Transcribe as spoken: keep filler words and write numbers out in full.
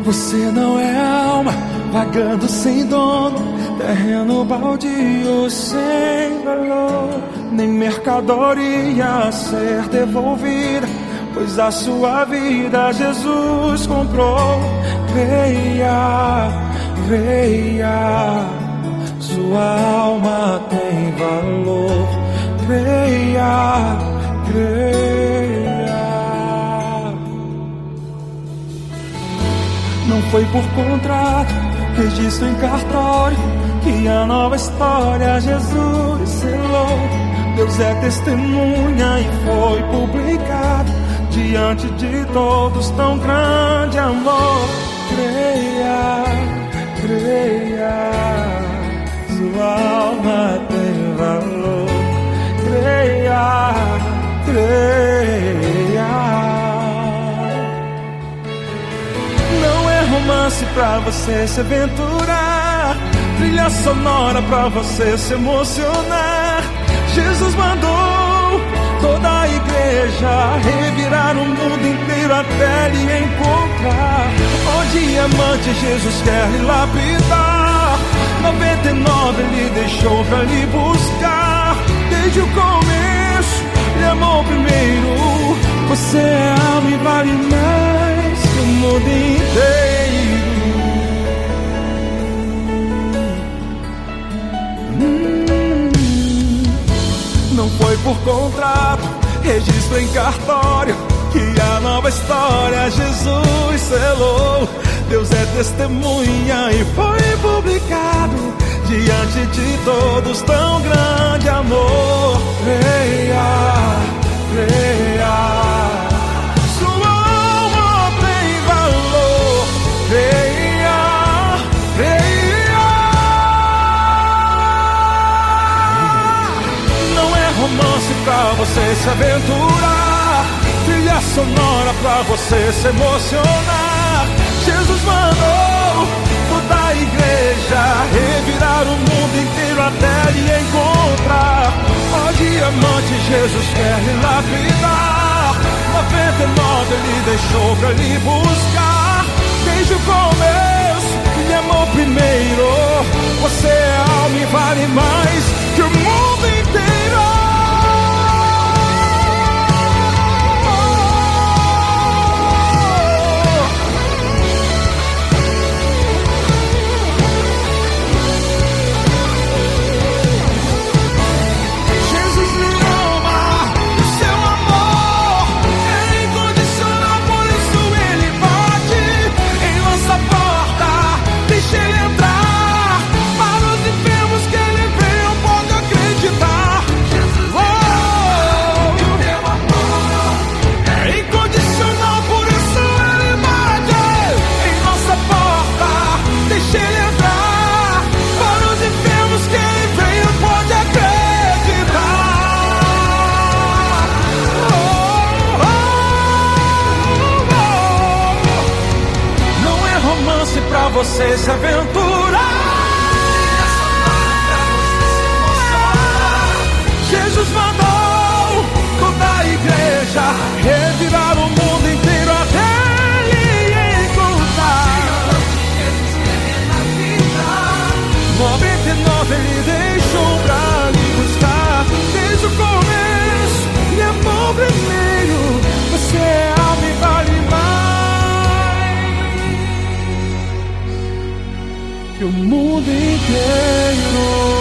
Você não é alma, vagando sem dono, terreno baldio sem valor, nem mercadoria a ser devolvida, pois a sua vida Jesus comprou. Creia, creia, sua alma tem valor. Creia, creia. Não foi por contrato, registro em cartório, que a nova história Jesus selou. Deus é testemunha e foi publicado diante de todos tão grande amor. Creia, creia, sua alma tem valor. Creia, creia. Não é romance pra você se aventurar, trilha sonora pra você se emocionar. Jesus mandou toda a igreja revirar o mundo inteiro até lhe encontrar. O diamante Jesus quer lhe lapidar, noventa e nove ele deixou pra lhe buscar. Desde o começo ele amou primeiro. Você é alma e vale mais que o mundo inteiro. hum, Não foi por contrato, registro em cartório, que a nova história Jesus selou. Deus é testemunha e foi publicado diante de todos tão grande amor. Creia, creia, sua alma tem valor. Creia, creia. Não é romance pra você se aventurar, trilha sonora pra você se emocionar. Jesus mandou toda a igreja revirar o mundo inteiro até lhe encontrar. Ó diamante, Jesus quer lhe lapidar, noventa e nove ele deixou pra lhe buscar. Desde o começo ele amou primeiro. Você é alma e vale mais que o mundo inteiro. Pra você se aventurar, Jesus mandou toda a igreja revirar o mundo inteiro até lhe encontrar. noventa e nove ele deixou pra lhe buscar. Desde o começo ele amou primeiro. Você é alma e vale mais que o mundo inteiro.